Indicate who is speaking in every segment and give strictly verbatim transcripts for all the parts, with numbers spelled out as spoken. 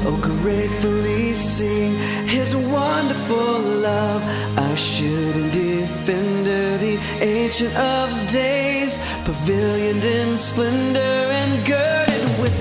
Speaker 1: oh gratefully sing his wonderful love, assured defender, the ancient of days, pavilioned in splendor and girded with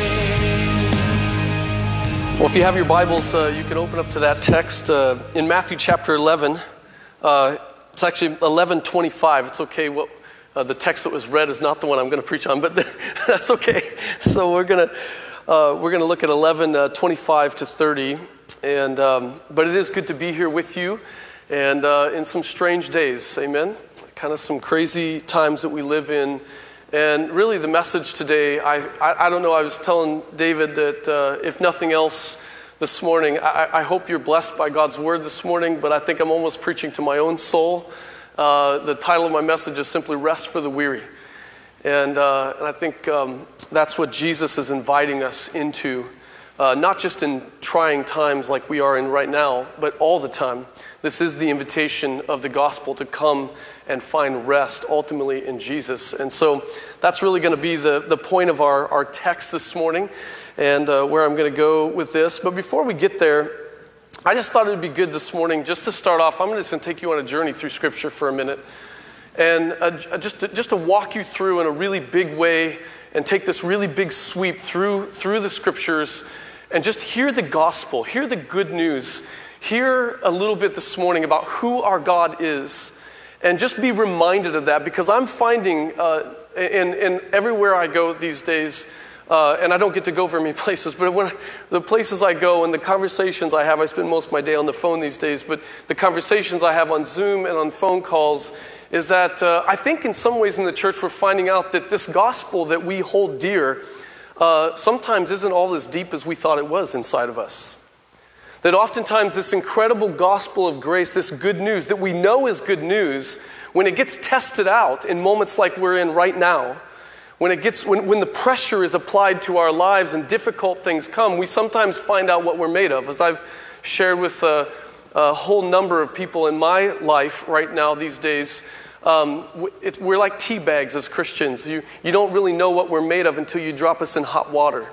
Speaker 1: praise.
Speaker 2: Well, if you have your Bibles, uh, you can open up to that text uh, in Matthew chapter eleven. Uh, it's actually eleven twenty-five. It's okay. What uh, the text that was read is not the one I'm going to preach on, but the, that's okay. So we're gonna uh, we're gonna look at eleven uh, twenty-five to thirty, and um, but it is good to be here with you, and uh, in some strange days. Amen. Kind of some crazy times that we live in. And really the message today, I, I, I don't know, I was telling David that uh, if nothing else this morning, I, I hope you're blessed by God's word this morning, but I think I'm almost preaching to my own soul. Uh, the title of my message is simply Rest for the Weary. And, uh, and I think um, that's what Jesus is inviting us into, uh, not just in trying times like we are in right now, but all the time. This is the invitation of the gospel to come and find rest ultimately in Jesus. And so that's really going to be the, the point of our, our text this morning and uh, where I'm going to go with this. But before we get there, I just thought it would be good this morning just to start off. I'm just going to take you on a journey through Scripture for a minute and uh, just, to, just to walk you through in a really big way and take this really big sweep through, through the Scriptures and just hear the gospel, hear the good news, hear a little bit this morning about who our God is. And just be reminded of that, because I'm finding uh, in, in everywhere I go these days, uh, and I don't get to go very many places, but when the places I go and the conversations I have, I spend most of my day on the phone these days, but the conversations I have on Zoom and on phone calls is that uh, I think in some ways in the church we're finding out that this gospel that we hold dear uh, sometimes isn't all as deep as we thought it was inside of us. That oftentimes this incredible gospel of grace, this good news that we know is good news, when it gets tested out in moments like we're in right now, when it gets when, when the pressure is applied to our lives and difficult things come, we sometimes find out what we're made of. As I've shared with a, a whole number of people in my life right now these days, um, it, we're like tea bags as Christians. You, you don't really know what we're made of until you drop us in hot water.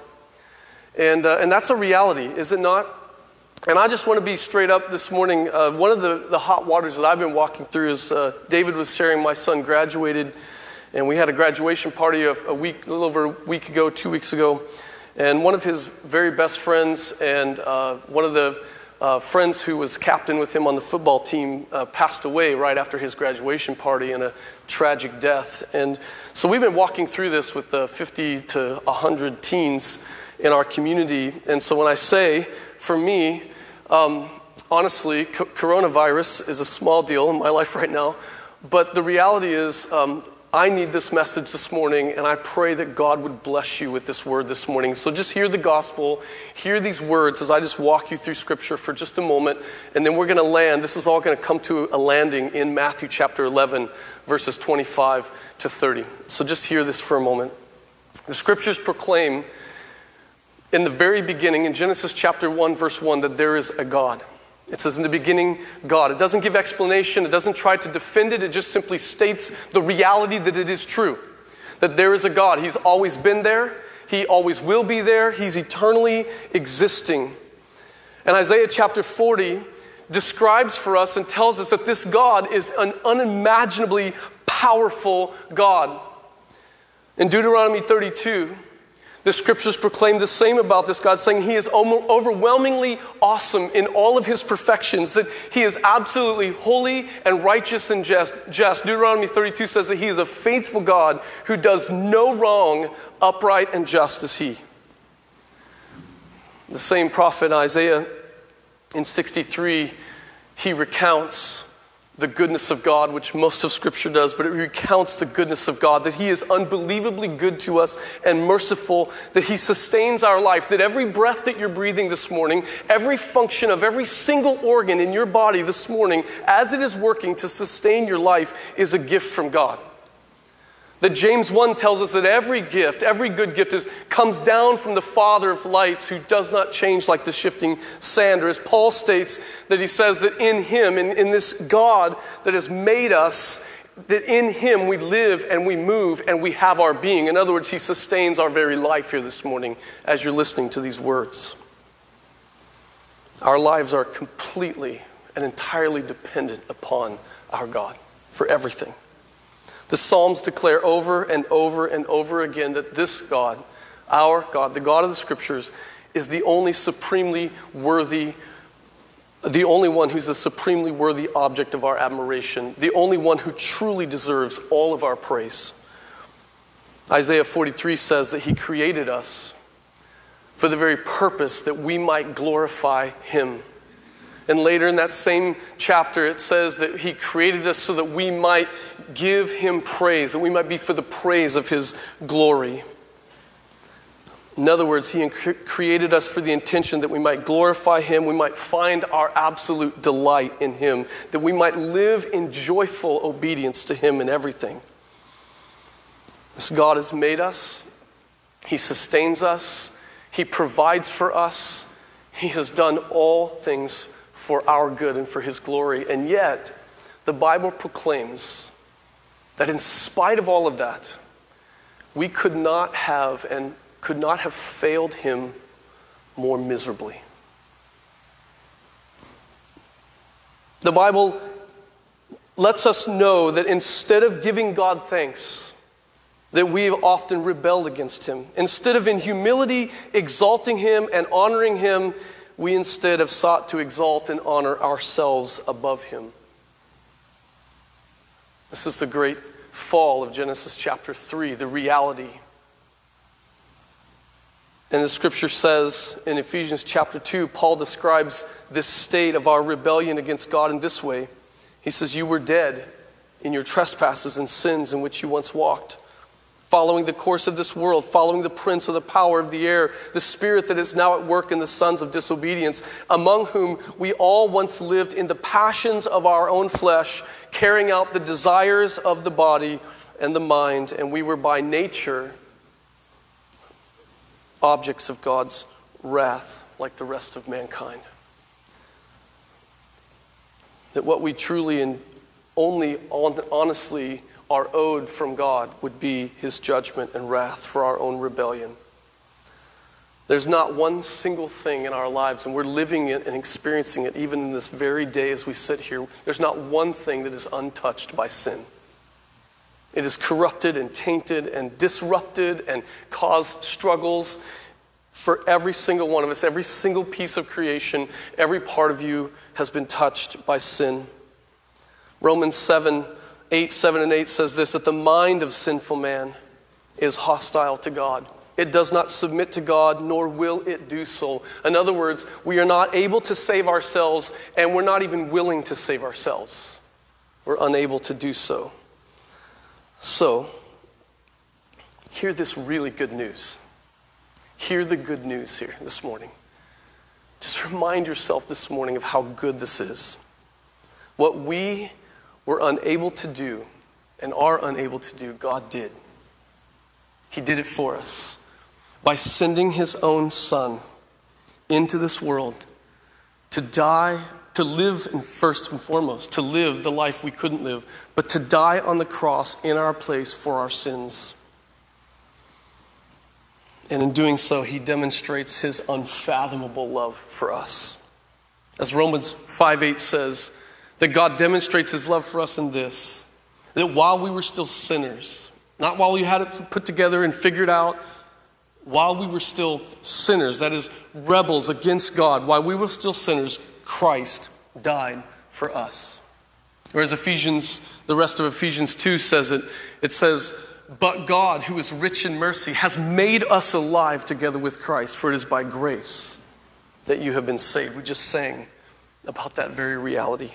Speaker 2: And, uh, and that's a reality, is it not? And I just want to be straight up this morning. Uh, one of the, the hot waters that I've been walking through is uh, David was sharing, my son graduated, and we had a graduation party a, a week, a little over a week ago, two weeks ago. And one of his very best friends and uh, one of the uh, friends who was captain with him on the football team uh, passed away right after his graduation party in a tragic death. And so we've been walking through this with uh, fifty to one hundred teens in our community. And so when I say, for me, um, honestly, co- coronavirus is a small deal in my life right now. But the reality is, um, I need this message this morning, and I pray that God would bless you with this word this morning. So just hear the gospel, hear these words as I just walk you through Scripture for just a moment, and then we're going to land. This is all going to come to a landing in Matthew chapter eleven, verses twenty-five to thirty. So just hear this for a moment. The Scriptures proclaim in the very beginning, in Genesis chapter one, verse one, that there is a God. It says in the beginning, God. It doesn't give explanation. It doesn't try to defend it. It just simply states the reality that it is true. That there is a God. He's always been there. He always will be there. He's eternally existing. And Isaiah chapter forty describes for us and tells us that this God is an unimaginably powerful God. In Deuteronomy thirty-two, the Scriptures proclaim the same about this God, saying He is overwhelmingly awesome in all of His perfections, that He is absolutely holy and righteous and just. just. Deuteronomy thirty-two says that He is a faithful God who does no wrong, upright and just is He. The same prophet Isaiah in sixty-three, he recounts the goodness of God, which most of Scripture does, but it recounts the goodness of God, that He is unbelievably good to us and merciful, that He sustains our life, that every breath that you're breathing this morning, every function of every single organ in your body this morning, as it is working to sustain your life, is a gift from God. That James one tells us that every gift, every good gift is comes down from the Father of lights, who does not change like the shifting sand. Or as Paul states, that he says that in Him, in, in this God that has made us, that in Him we live and we move and we have our being. In other words, He sustains our very life here this morning as you're listening to these words. Our lives are completely and entirely dependent upon our God for everything. The Psalms declare over and over and over again that this God, our God, the God of the Scriptures, is the only supremely worthy, the only one who's a supremely worthy object of our admiration, the only one who truly deserves all of our praise. Isaiah forty-three says that he created us for the very purpose that we might glorify him. And later in that same chapter, it says that he created us so that we might give him praise, that we might be for the praise of his glory. In other words, he created us for the intention that we might glorify him, we might find our absolute delight in him, that we might live in joyful obedience to him in everything. This God has made us. He sustains us. He provides for us. He has done all things for our good and for his glory. And yet, the Bible proclaims that in spite of all of that, we could not have and could not have failed him more miserably. The Bible lets us know that instead of giving God thanks, that we have often rebelled against him. Instead of in humility exalting him and honoring him, we instead have sought to exalt and honor ourselves above him. This is the great fall of Genesis chapter three, the reality. And the scripture says in Ephesians chapter two, Paul describes this state of our rebellion against God in this way. He says, "You were dead in your trespasses and sins in which you once walked, following the course of this world, following the prince of the power of the air, the spirit that is now at work in the sons of disobedience, among whom we all once lived in the passions of our own flesh, carrying out the desires of the body and the mind, and we were by nature objects of God's wrath, like the rest of mankind." That what we truly and only honestly are owed from God would be his judgment and wrath for our own rebellion. There's not one single thing in our lives, and we're living it and experiencing it even in this very day as we sit here, there's not one thing that is untouched by sin. It is corrupted and tainted and disrupted and caused struggles for every single one of us. Every single piece of creation, every part of you has been touched by sin. Romans seven, eight, seven and eight says this, that the mind of sinful man is hostile to God. It does not submit to God, nor will it do so. In other words, we are not able to save ourselves, and we're not even willing to save ourselves. We're unable to do so. So, hear this really good news. Hear the good news here this morning. Just remind yourself this morning of how good this is. What we were unable to do and are unable to do, God did. He did it for us by sending his own son into this world to die, to live, and first and foremost, to live the life we couldn't live, but to die on the cross in our place for our sins. And in doing so, he demonstrates his unfathomable love for us. As Romans five eight says, that God demonstrates his love for us in this, that while we were still sinners, not while we had it put together and figured out, while we were still sinners, that is, rebels against God, while we were still sinners, Christ died for us. Whereas Ephesians, the rest of Ephesians two says it, it says, "But God, who is rich in mercy, has made us alive together with Christ, for it is by grace that you have been saved." We just sang about that very reality.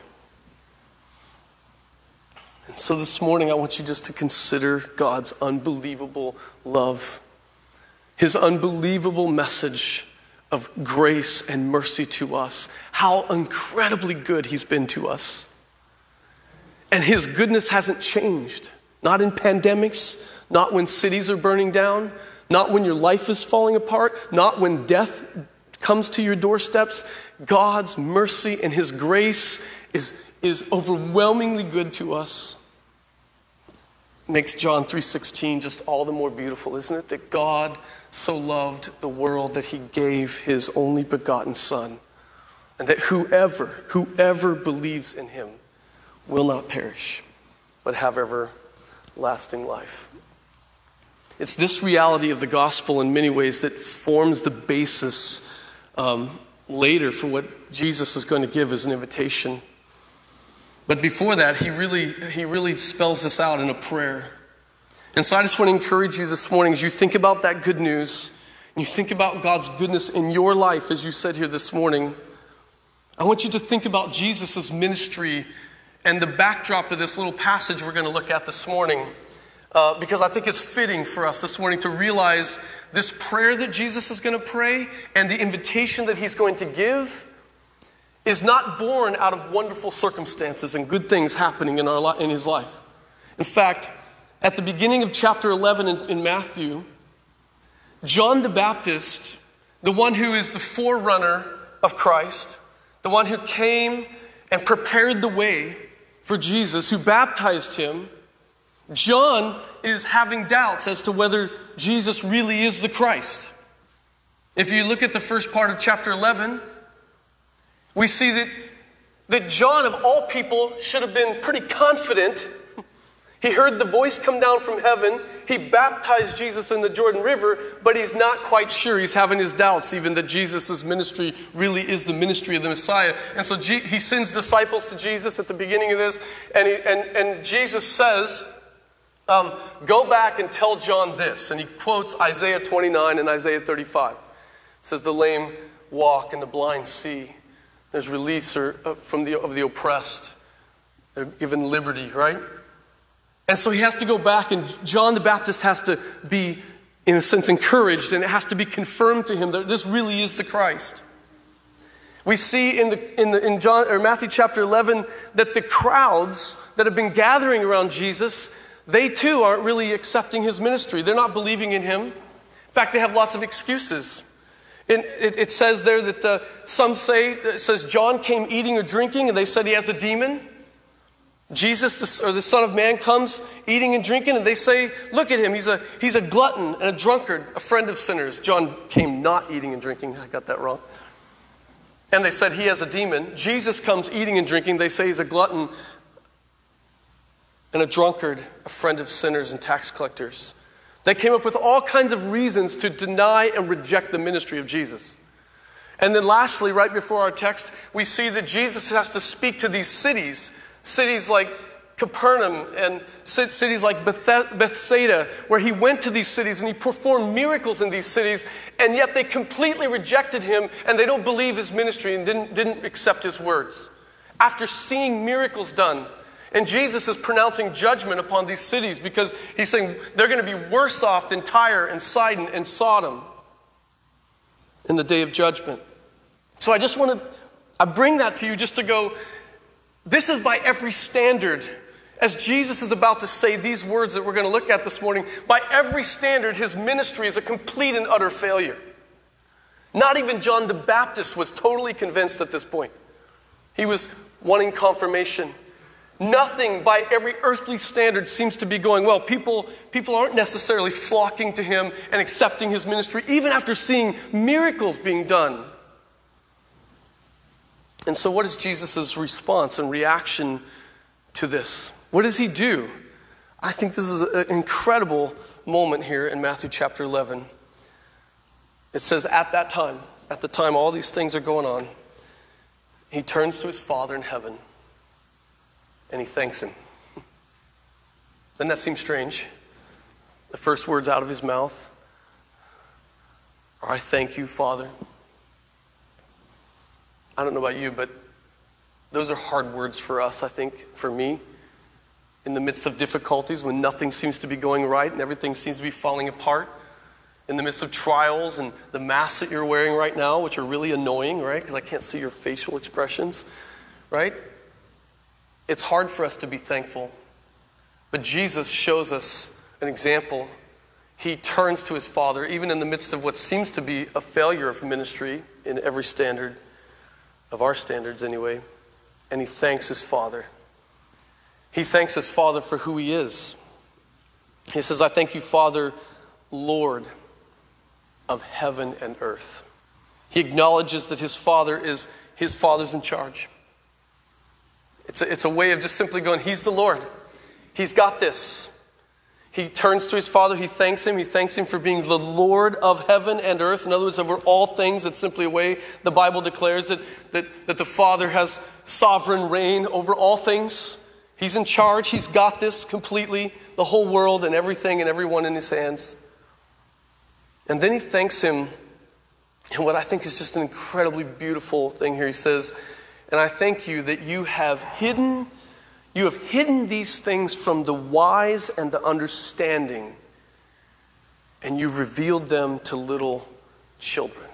Speaker 2: And so this morning, I want you just to consider God's unbelievable love, his unbelievable message of grace and mercy to us, how incredibly good he's been to us. And his goodness hasn't changed, not in pandemics, not when cities are burning down, not when your life is falling apart, not when death comes to your doorsteps. God's mercy and his grace is is overwhelmingly good to us. Makes John three sixteen just all the more beautiful, isn't it? That God so loved the world that he gave his only begotten Son, and that whoever, whoever believes in him will not perish, but have everlasting life. It's this reality of the gospel in many ways that forms the basis um, later for what Jesus is going to give as an invitation. But before that, he really, he really spells this out in a prayer. And so I just want to encourage you this morning as you think about that good news, and you think about God's goodness in your life as you said here this morning, I want you to think about Jesus' ministry and the backdrop of this little passage we're going to look at this morning. Uh, because I think it's fitting for us this morning to realize this prayer that Jesus is going to pray and the invitation that he's going to give is not born out of wonderful circumstances and good things happening in, our li- in his life. In fact, at the beginning of chapter eleven in, in Matthew, John the Baptist, the one who is the forerunner of Christ, the one who came and prepared the way for Jesus, who baptized him, John is having doubts as to whether Jesus really is the Christ. If you look at the first part of chapter eleven, we see that, that John, of all people, should have been pretty confident. He heard the voice come down from heaven. He baptized Jesus in the Jordan River, but he's not quite sure. He's having his doubts even that Jesus' ministry really is the ministry of the Messiah. And so G- he sends disciples to Jesus at the beginning of this, and, he, and, and Jesus says, um, go back and tell John this. And he quotes Isaiah twenty-nine and Isaiah thirty-five. It says, the lame walk and the blind see. There's release or, uh, from the, of the oppressed. They're given liberty, right? And so he has to go back, and John the Baptist has to be, in a sense, encouraged, and it has to be confirmed to him that this really is the Christ. We see in the in the in John or Matthew chapter eleven that the crowds that have been gathering around Jesus, they too aren't really accepting his ministry. They're not believing in him. In fact, they have lots of excuses. And it, it says there that uh, some say, it says John came eating or drinking, and they said he has a demon. Jesus, or the Son of Man, comes eating and drinking, and they say, look at him, he's a, he's a glutton and a drunkard, a friend of sinners. John came not eating and drinking. I got that wrong. And they said he has a demon. Jesus comes eating and drinking. They say he's a glutton and a drunkard, a friend of sinners and tax collectors. They came up with all kinds of reasons to deny and reject the ministry of Jesus. And then lastly, right before our text, we see that Jesus has to speak to these cities, cities like Capernaum and cities like Bethsaida, where he went to these cities and he performed miracles in these cities, and yet they completely rejected him and they don't believe his ministry and didn't, didn't accept his words. After seeing miracles done, and Jesus is pronouncing judgment upon these cities because he's saying they're going to be worse off than Tyre and Sidon and Sodom in the day of judgment. So I just want to, I bring that to you just to go, this is by every standard. As Jesus is about to say these words that we're going to look at this morning, by every standard, his ministry is a complete and utter failure. Not even John the Baptist was totally convinced at this point. He was wanting confirmation. Nothing by every earthly standard seems to be going well. People, people aren't necessarily flocking to him and accepting his ministry, even after seeing miracles being done. And so what is Jesus' response and reaction to this? What does he do? I think this is an incredible moment here in Matthew chapter eleven. It says, at that time, at the time all these things are going on, he turns to his Father in heaven and he thanks him. Doesn't that seem strange? The first words out of his mouth are, I thank you, Father. I don't know about you, but those are hard words for us, I think, for me. In the midst of difficulties, when nothing seems to be going right and everything seems to be falling apart. In the midst of trials and the mask that you're wearing right now, which are really annoying, right? Because I can't see your facial expressions, right? It's hard for us to be thankful. But Jesus shows us an example. He turns to his Father, even in the midst of what seems to be a failure of ministry in every standard, of our standards anyway, and he thanks his Father. He thanks his Father for who he is. He says, I thank you, Father, Lord of heaven and earth. He acknowledges that his Father is, his Father's in charge. It's a, it's a way of just simply going, he's the Lord. He's got this. He turns to his Father. He thanks him. He thanks him for being the Lord of heaven and earth. In other words, over all things. It's simply a way the Bible declares that, that, that the Father has sovereign reign over all things. He's in charge. He's got this completely, the whole world and everything and everyone in his hands. And then he thanks him. And what I think is just an incredibly beautiful thing here. He says, and I thank you that you have hidden You have hidden these things from the wise and the understanding, and you've revealed them to little children.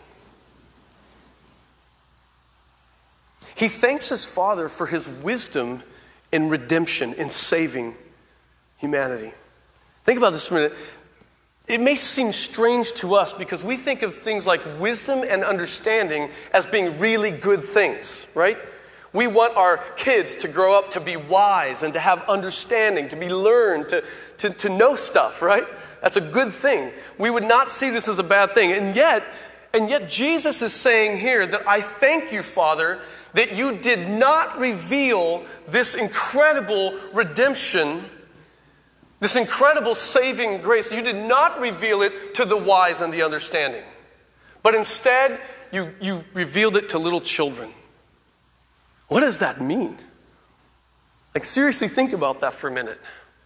Speaker 2: He thanks his Father for his wisdom in redemption, in saving humanity. Think about this for a minute. It may seem strange to us because we think of things like wisdom and understanding as being really good things, right? We want our kids to grow up to be wise and to have understanding, to be learned, to, to, to know stuff, right? That's a good thing. We would not see this as a bad thing. And yet, and yet Jesus is saying here that I thank you, Father, that you did not reveal this incredible redemption, this incredible saving grace. You did not reveal it to the wise and the understanding. But instead, you, you revealed it to little children. What does that mean? Like, seriously, think about that for a minute.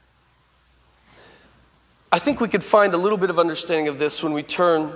Speaker 2: I think we could find a little bit of understanding of this when we turn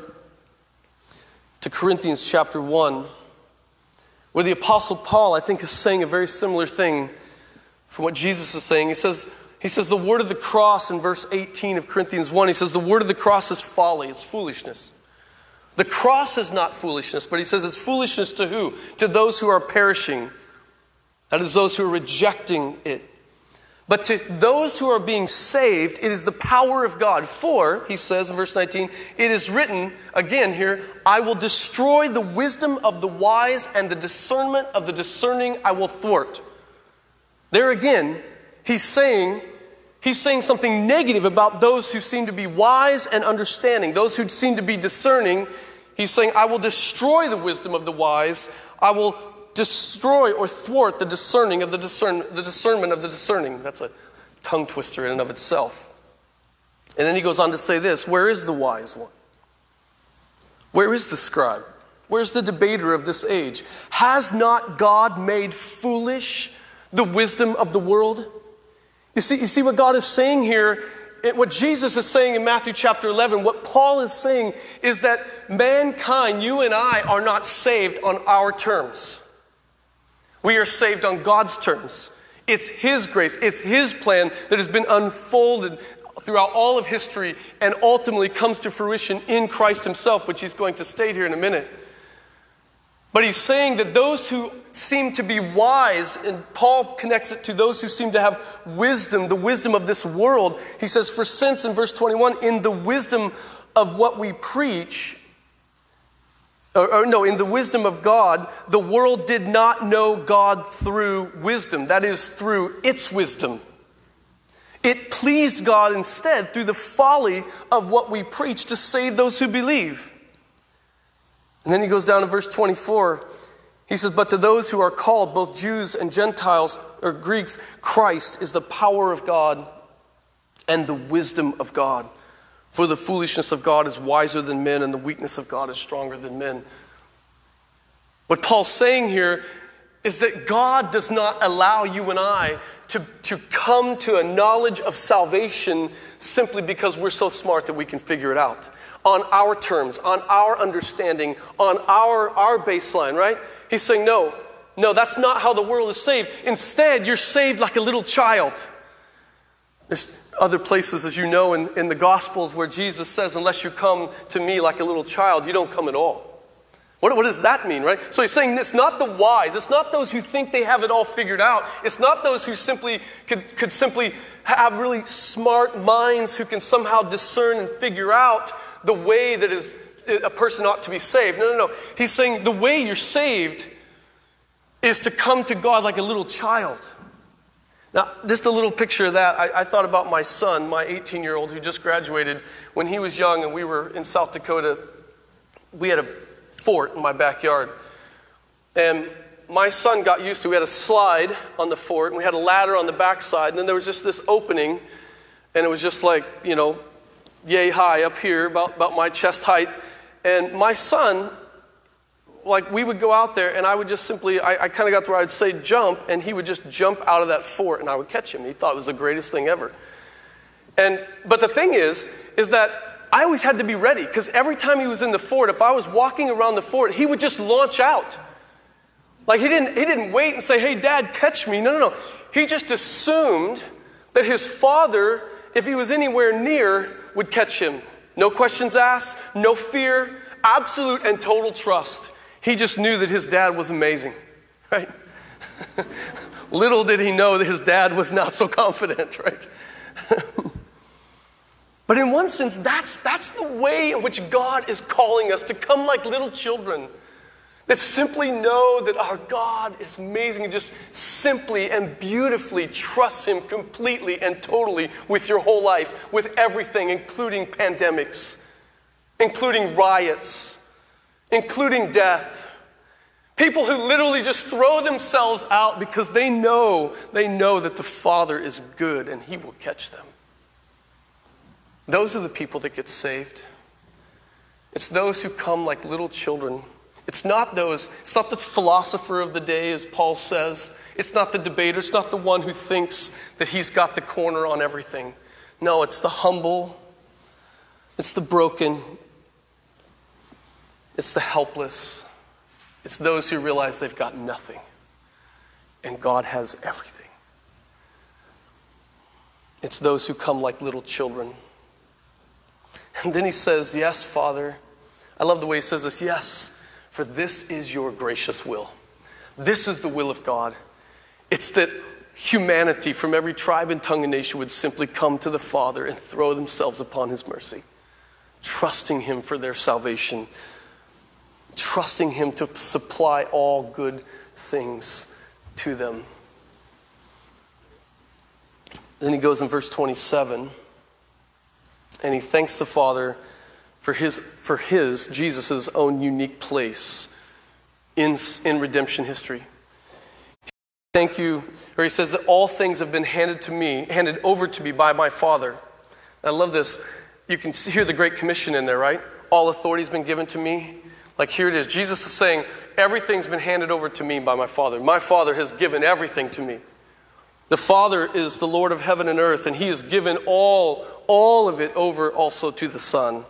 Speaker 2: to Corinthians chapter one, where the Apostle Paul, I think, is saying a very similar thing from what Jesus is saying. He says, he says the word of the cross in verse eighteen of Corinthians one, he says the word of the cross is folly, it's foolishness. The cross is not foolishness, but he says it's foolishness to who? To those who are perishing. That is those who are rejecting it. But to those who are being saved, it is the power of God. For, he says in verse nineteen, it is written, again here, I will destroy the wisdom of the wise and the discernment of the discerning I will thwart. There again, he's saying, he's saying something negative about those who seem to be wise and understanding, those who seem to be discerning. He's saying, I will destroy the wisdom of the wise. I will destroy or thwart the discerning of the discern, the discernment of the discerning. That's a tongue twister in and of itself. And then he goes on to say this, where is the wise one? Where is the scribe? Where's the debater of this age? Has not God made foolish the wisdom of the world? You see, you see what God is saying here, what Jesus is saying in Matthew chapter eleven, what Paul is saying is that mankind, you and I, are not saved on our terms. We are saved on God's terms. It's His grace. It's His plan that has been unfolded throughout all of history and ultimately comes to fruition in Christ Himself, which He's going to state here in a minute. But He's saying that those who seem to be wise, and Paul connects it to those who seem to have wisdom, the wisdom of this world. He says, for since, in verse twenty-one, in the wisdom of what we preach, Or, or no, in the wisdom of God, the world did not know God through wisdom. That is, through its wisdom. It pleased God instead through the folly of what we preach to save those who believe. And then he goes down to verse twenty-four. He says, but to those who are called, both Jews and Gentiles, or Greeks, Christ is the power of God and the wisdom of God. For the foolishness of God is wiser than men, and the weakness of God is stronger than men. What Paul's saying here is that God does not allow you and I to, to come to a knowledge of salvation simply because we're so smart that we can figure it out. On our terms, on our understanding, on our, our baseline, right? He's saying, no, no, that's not how the world is saved. Instead, you're saved like a little child. There's other places, as you know, in, in the Gospels where Jesus says, unless you come to me like a little child, you don't come at all. What, what does that mean, right? So he's saying it's not the wise. It's not those who think they have it all figured out. It's not those who simply could, could simply have really smart minds who can somehow discern and figure out the way that is a person ought to be saved. No, no, no. He's saying the way you're saved is to come to God like a little child. Now, just a little picture of that. I, I thought about my son, my eighteen-year-old who just graduated. When he was young and we were in South Dakota, we had a fort in my backyard. And my son got used to, we had a slide on the fort, and we had a ladder on the backside, and then there was just this opening, and it was just like, you know, yay high up here, about, about my chest height. And my son, like, we would go out there, and I would just simply, I, I kind of got to where I'd say jump, and he would just jump out of that fort, and I would catch him. He thought it was the greatest thing ever. And but the thing is, is that I always had to be ready, because every time he was in the fort, if I was walking around the fort, he would just launch out. Like, he didn't, he didn't wait and say, hey, Dad, catch me. No, no, no. He just assumed that his father, if he was anywhere near, would catch him. No questions asked, no fear, absolute and total trust. He just knew that his dad was amazing, right? Little did he know that his dad was not so confident, right? But in one sense, that's, that's the way in which God is calling us to come like little children. That simply know that our God is amazing and just simply and beautifully trust Him completely and totally with your whole life, with everything, including pandemics, including riots, including death. People who literally just throw themselves out because they know, they know that the Father is good and He will catch them. Those are the people that get saved. It's those who come like little children. It's not those, it's not the philosopher of the day, as Paul says. It's not the debater. It's not the one who thinks that he's got the corner on everything. No, it's the humble. It's the broken. It's the helpless. It's those who realize they've got nothing. And God has everything. It's those who come like little children. And then he says, yes, Father. I love the way he says this. Yes, for this is your gracious will. This is the will of God. It's that humanity from every tribe and tongue and nation would simply come to the Father and throw themselves upon His mercy, trusting Him for their salvation, trusting Him to supply all good things to them. Then he goes in verse twenty-seven, and he thanks the Father for his, for his, Jesus' own unique place in, in redemption history. Thank you, or he says that all things have been handed to me, handed over to me by my Father. I love this. You can hear the Great Commission in there, right? All authority has been given to me. Like, here it is. Jesus is saying, everything's been handed over to me by my Father. My Father has given everything to me. The Father is the Lord of heaven and earth, and He has given all, all of it over also to the Son.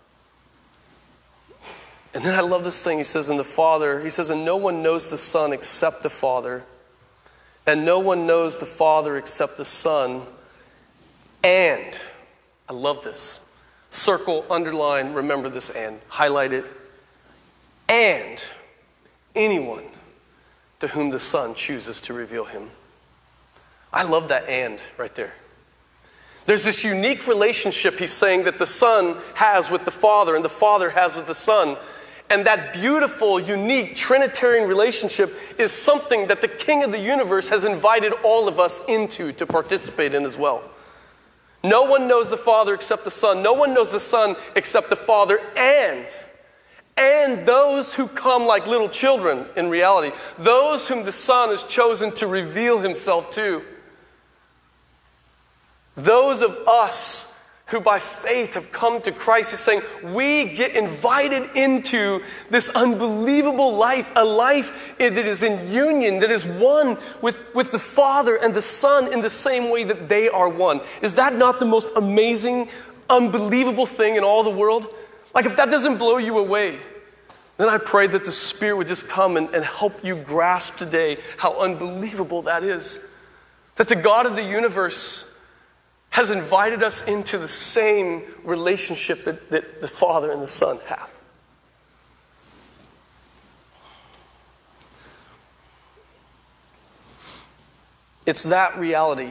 Speaker 2: And then I love this thing. He says, in the Father, he says, and no one knows the Son except the Father, and no one knows the Father except the Son. And, I love this. Circle, underline, remember this and. Highlight it. And anyone to whom the Son chooses to reveal Him. I love that and right there. There's this unique relationship, he's saying, that the Son has with the Father and the Father has with the Son. And that beautiful, unique Trinitarian relationship is something that the King of the universe has invited all of us into to participate in as well. No one knows the Father except the Son. No one knows the Son except the Father. And, and those who come like little children in reality, those whom the Son has chosen to reveal Himself to. Those of us who by faith have come to Christ, He's saying, we get invited into this unbelievable life, a life that is in union, that is one with, with the Father and the Son in the same way that they are one. Is that not the most amazing, unbelievable thing in all the world? Like, if that doesn't blow you away, then I pray that the Spirit would just come and, and help you grasp today how unbelievable that is. That the God of the universe has invited us into the same relationship that, that the Father and the Son have. It's that reality.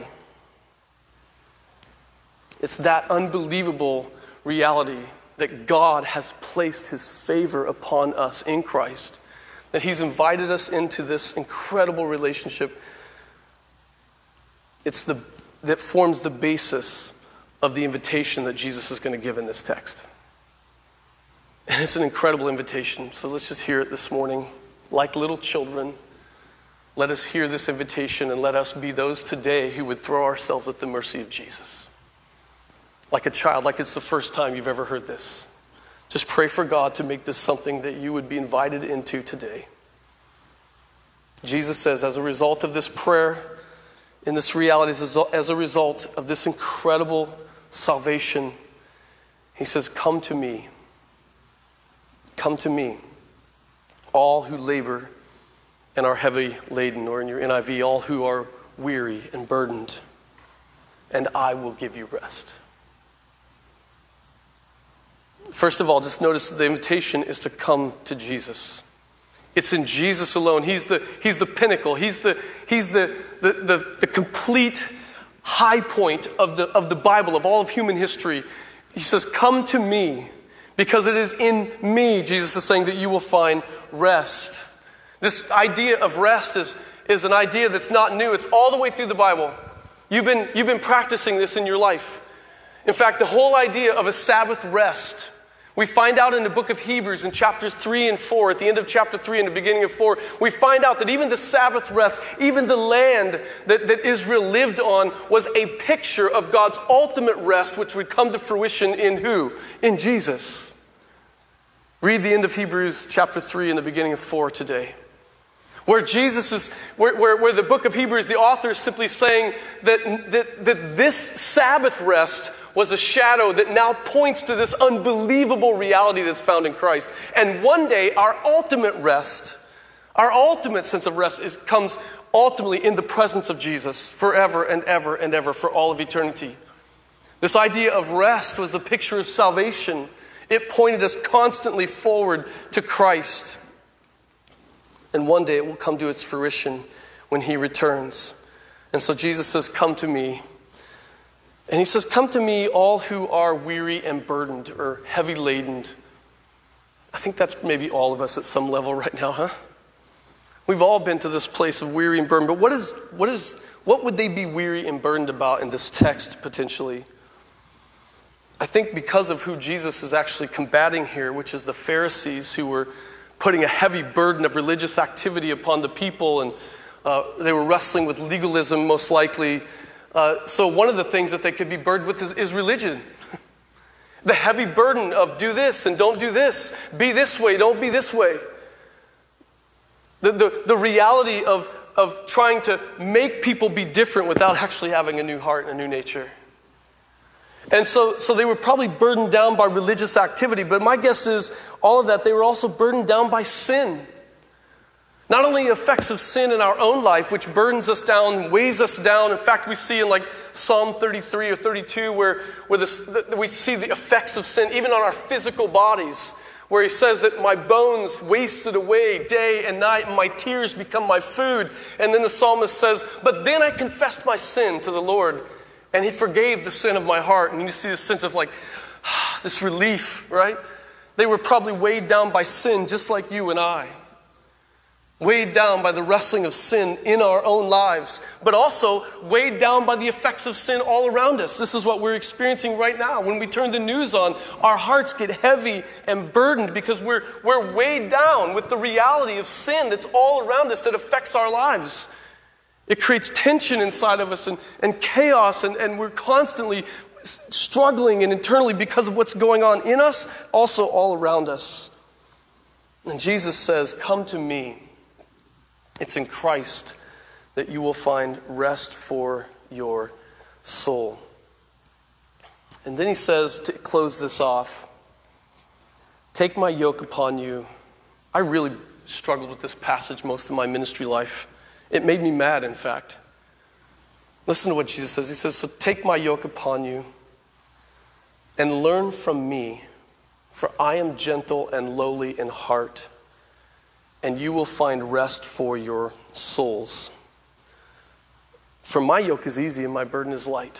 Speaker 2: It's that unbelievable reality that God has placed His favor upon us in Christ. That He's invited us into this incredible relationship. It's the that forms the basis of the invitation that Jesus is going to give in this text. And it's an incredible invitation. So let's just hear it this morning. Like little children, let us hear this invitation and let us be those today who would throw ourselves at the mercy of Jesus. Like a child, like it's the first time you've ever heard this. Just pray for God to make this something that you would be invited into today. Jesus says, as a result of this prayer, in this reality, as a result of this incredible salvation, he says, come to me. Come to me, all who labor and are heavy laden, or in your N I V, all who are weary and burdened, and I will give you rest. First of all, just notice the invitation is to come to Jesus. It's in Jesus alone. He's the, he's the pinnacle. He's the, he's the, the, the, the complete high point of the, of the Bible, of all of human history. He says, come to me, because it is in me, Jesus is saying, that you will find rest. This idea of rest is, is an idea that's not new. It's all the way through the Bible. You've been, you've been practicing this in your life. In fact, the whole idea of a Sabbath rest, we find out in the book of Hebrews in chapters three and four, at the end of chapter three and the beginning of four, we find out that even the Sabbath rest, even the land that, that Israel lived on, was a picture of God's ultimate rest, which would come to fruition in who? In Jesus. Read the end of Hebrews chapter three and the beginning of four today. Where Jesus is, where, where, where the book of Hebrews, the author is simply saying that, that, that this Sabbath rest was a shadow that now points to this unbelievable reality that's found in Christ. And one day, our ultimate rest, our ultimate sense of rest is, comes ultimately in the presence of Jesus forever and ever and ever for all of eternity. This idea of rest was a picture of salvation. It pointed us constantly forward to Christ. And one day it will come to its fruition when he returns. And so Jesus says, come to me. And he says, come to me, all who are weary and burdened or heavy laden. I think that's maybe all of us at some level right now, huh? We've all been to this place of weary and burdened. But what is, what is, what would they be weary and burdened about in this text potentially? I think because of who Jesus is actually combating here, which is the Pharisees, who were putting a heavy burden of religious activity upon the people, and uh, they were wrestling with legalism most likely. Uh, so one of the things that they could be burdened with is, is religion. The heavy burden of do this and don't do this. Be this way, don't be this way. The, the, the reality of, of trying to make people be different without actually having a new heart and a new nature. And so, so they were probably burdened down by religious activity, but my guess is all of that, they were also burdened down by sin. Not only the effects of sin in our own life, which burdens us down, weighs us down. In fact, we see in like Psalm thirty-three or thirty-two where, where this, the, we see the effects of sin even on our physical bodies, where he says that my bones wasted away day and night and my tears become my food. And then the psalmist says, but then I confessed my sin to the Lord, and he forgave the sin of my heart. And you see this sense of like, this relief, right? They were probably weighed down by sin just like you and I. Weighed down by the wrestling of sin in our own lives, but also weighed down by the effects of sin all around us. This is what we're experiencing right now. When we turn the news on, our hearts get heavy and burdened because we're, we're weighed down with the reality of sin that's all around us that affects our lives. It creates tension inside of us and, and chaos, and, and we're constantly struggling and internally because of what's going on in us, also all around us. And Jesus says, come to me. It's in Christ that you will find rest for your soul. And then he says, to close this off, take my yoke upon you. I really struggled with this passage most of my ministry life. It made me mad, in fact. Listen to what Jesus says. He says, so take my yoke upon you and learn from me, for I am gentle and lowly in heart, and you will find rest for your souls. For my yoke is easy and my burden is light.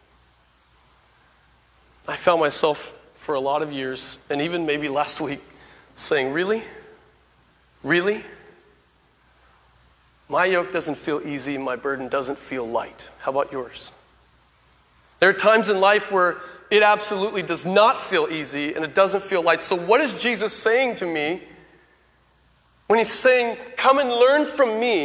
Speaker 2: I found myself for a lot of years, and even maybe last week, saying, really? Really? My yoke doesn't feel easy, my burden doesn't feel light. How about yours? There are times in life where it absolutely does not feel easy and it doesn't feel light. So what is Jesus saying to me when he's saying, come and learn from me,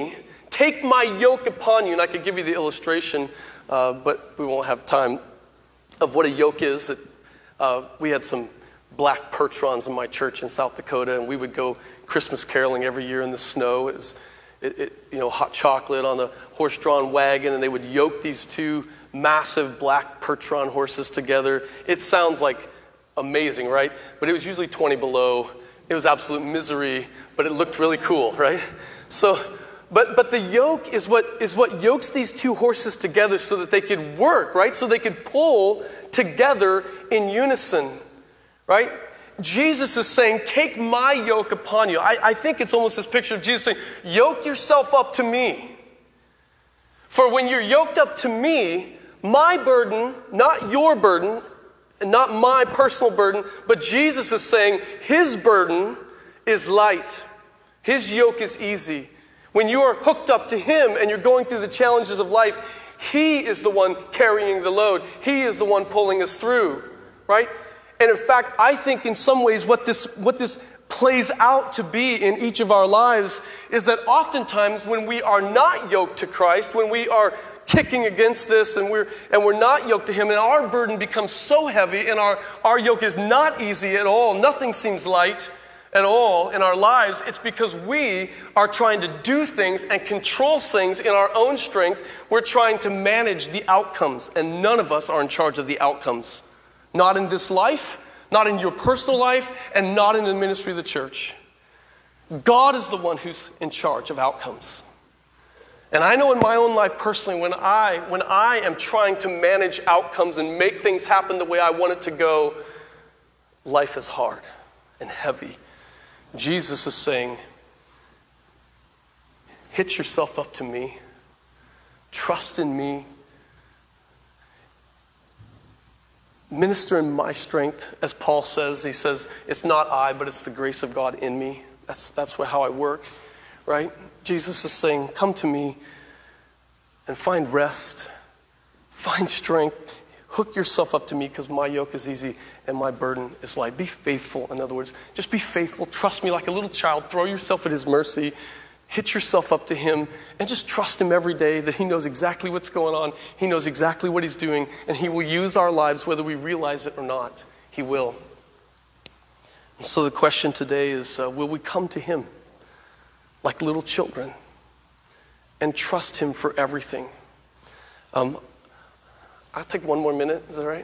Speaker 2: Take my yoke upon you. And I could give you the illustration, uh, but we won't have time, of what a yoke is. That uh, we had some black percherons in my church in South Dakota, and we would go Christmas caroling every year in the snow. It was, it, it, you know, hot chocolate on a horse-drawn wagon, and they would yoke these two massive black percheron horses together. It sounds like amazing, right? But it was usually twenty below. It was absolute misery, but it looked really cool, right? So, but but the yoke is what is what yokes these two horses together so that they could work, right? So they could pull together in unison, right? Jesus is saying, take my yoke upon you. I, I think it's almost this picture of Jesus saying, yoke yourself up to me. For when you're yoked up to me, my burden, not your burden, not my personal burden, but Jesus is saying his burden is light. His yoke is easy. When you are hooked up to him and you're going through the challenges of life, he is the one carrying the load. He is the one pulling us through, right? And in fact, I think in some ways what this what this plays out to be in each of our lives is that oftentimes when we are not yoked to Christ, when we are kicking against this and we're and we're not yoked to him, and our burden becomes so heavy and our, our yoke is not easy at all, nothing seems light at all in our lives, it's because we are trying to do things and control things in our own strength. We're trying to manage the outcomes, and none of us are in charge of the outcomes. Not in this life, not in your personal life, and not in the ministry of the church. God is the one who's in charge of outcomes. And I know in my own life personally, when I when I am trying to manage outcomes and make things happen the way I want it to go, life is hard and heavy. Jesus is saying, hitch yourself up to me. Trust in me. Minister in my strength, as Paul says. He says, it's not I, but it's the grace of God in me. That's, that's how I work, right? Jesus is saying, come to me and find rest, find strength, hook yourself up to me because my yoke is easy and my burden is light. Be faithful, in other words. Just be faithful. Trust me like a little child. Throw yourself at his mercy. Hitch yourself up to him and just trust him every day that he knows exactly what's going on. He knows exactly what he's doing, and he will use our lives whether we realize it or not. He will. And so the question today is, uh, will we come to him like little children and trust him for everything? Um, I'll take one more minute. Is that right?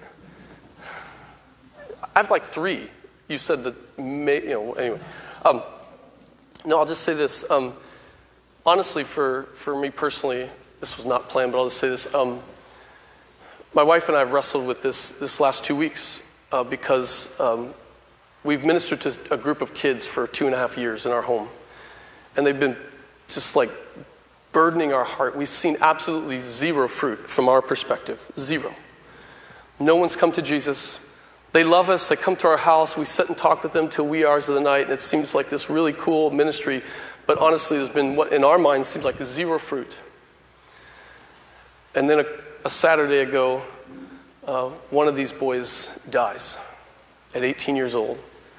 Speaker 2: I have like three. You said that, may, you know, anyway. Um, no, I'll just say this. Um, honestly, for, for me personally, this was not planned, but I'll just say this. Um, my wife and I have wrestled with this this last two weeks uh, because um, we've ministered to a group of kids for two and a half years in our home. And they've been just like burdening our heart. We've seen absolutely zero fruit from our perspective. Zero. No one's come to Jesus. They love us. They come to our house. We sit and talk with them till wee hours of the night. And it seems like this really cool ministry. But honestly, there's been what in our minds seems like zero fruit. And then a, a Saturday ago, uh, one of these boys dies at eighteen years old.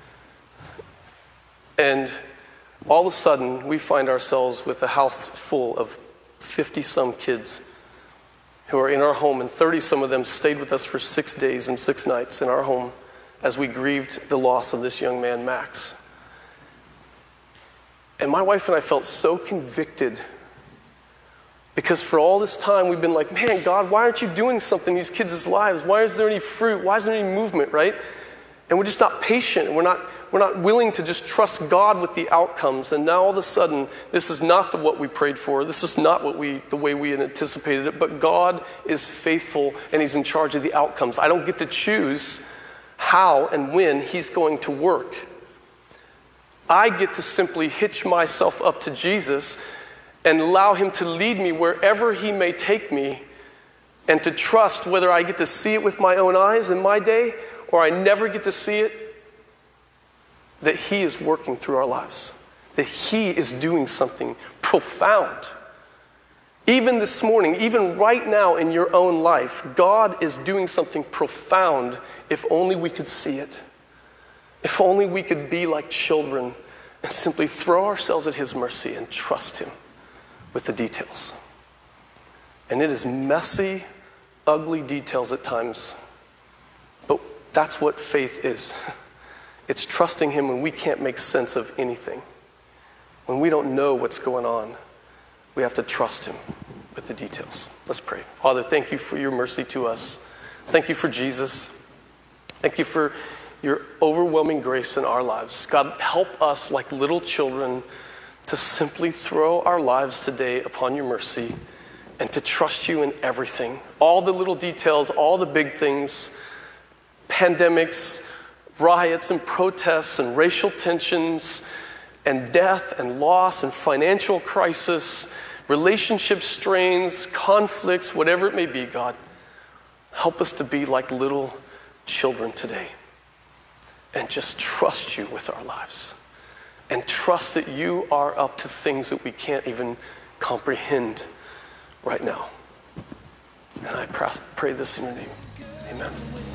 Speaker 2: And all of a sudden, we find ourselves with a house full of fifty-some kids who are in our home, and thirty some of them stayed with us for six days and six nights in our home as we grieved the loss of this young man, Max. And my wife and I felt so convicted because for all this time we've been like, man, God, why aren't you doing something in these kids' lives? Why is there any fruit? Why is there any movement, right? And we're just not patient. We're not we're not willing to just trust God with the outcomes. And now all of a sudden, this is not the, what we prayed for. This is not what we the way we had anticipated it. But God is faithful and he's in charge of the outcomes. I don't get to choose how and when he's going to work. I get to simply hitch myself up to Jesus and allow him to lead me wherever he may take me, and to trust whether I get to see it with my own eyes in my day or I never get to see it, that he is working through our lives, that he is doing something profound. Even this morning, even right now in your own life, God is doing something profound if only we could see it. If only we could be like children and simply throw ourselves at his mercy and trust him with the details. And it is messy, ugly details at times. But that's what faith is. It's trusting him when we can't make sense of anything. When we don't know what's going on, we have to trust him with the details. Let's pray. Father, thank you for your mercy to us. Thank you for Jesus. Thank you for your overwhelming grace in our lives. God, help us like little children to simply throw our lives today upon your mercy and to trust you in everything. All the little details, all the big things, pandemics, riots and protests and racial tensions and death and loss and financial crisis, relationship strains, conflicts, whatever it may be, God, help us to be like little children today and just trust you with our lives and trust that you are up to things that we can't even comprehend right now. And I pray this in your name. Amen.